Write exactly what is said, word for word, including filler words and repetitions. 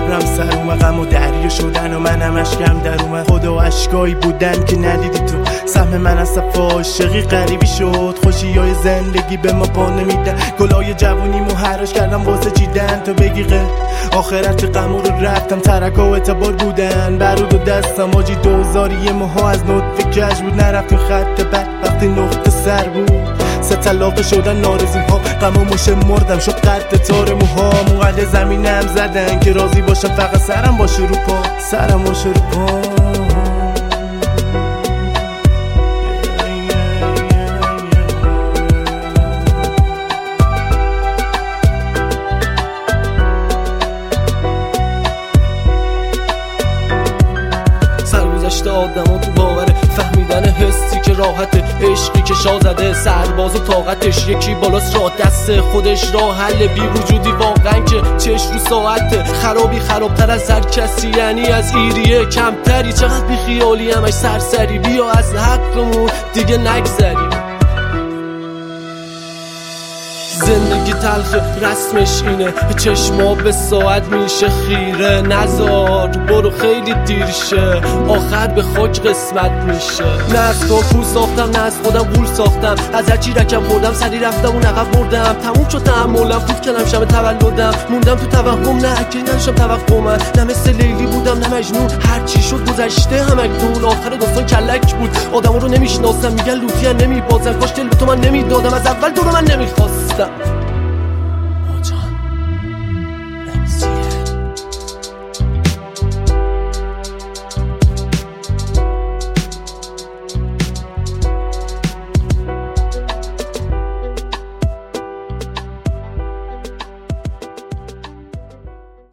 ابرم سر اومد، غم و دریا شدن و منم اشکم در اومد. خدا اشکایی بودن که ندیدی تو، سهم من از صف عاشقی غریبی شد. خوشی های زندگی به ما پا نمیدن، گلای جوونیمو حراج کردم واسه چیدن. تو بگی غیر آخرت غم رو رفتم، ترک و اعتبار بودن برود و دستم. آجی دوزاری ماها از نطفه کش بود، نرفتیم خط بد وقتی نقطه سر بود. سه طلاق شدن نارزیم ها، غم و مشه مردم شد قد تار موها. موقع زمینم زدن که راضی باشم فقط سرم باشه رو پا، سرم باشه رو پا. سرگذشت آدم ها تو باوره، فهمیدن حسی که راحته، عشقی که شاه زده سرباز و طاقتش. یکی بالاست را دست خودش را حل، بی وجودی واقعا که چش رو ساعته. خرابی خرابتر از هر کسی یعنی از ایریه کمتری، چقدر بی خیالی همش سرسری. بیا از حقمون دیگه نگذریم. زندگی تلخ رسمش اینه، چشما به ساعت میشه خیره. نزار برو خیلی دیر شه، آخر به خاک قسمت میشه. نه از تو پول ساختم، نه از خودم گول ساختم. از هرچی رکم خوردم سری رفتم اون عقب بردم. تموم شد تحملم، فوت کردم شب تولدم. موندم تو توهم، نه اکی نداشتم توقع من. نه مثل لیلی بودم نه مجنون، هرچی شد گذشته همکنون. آخر داستان کلک بود، آدما رو نمیشناسم، میگن لوطیان نمیبازن. کاش دل به تو من نمیدادم، از اول تو رو من نمیخواستم.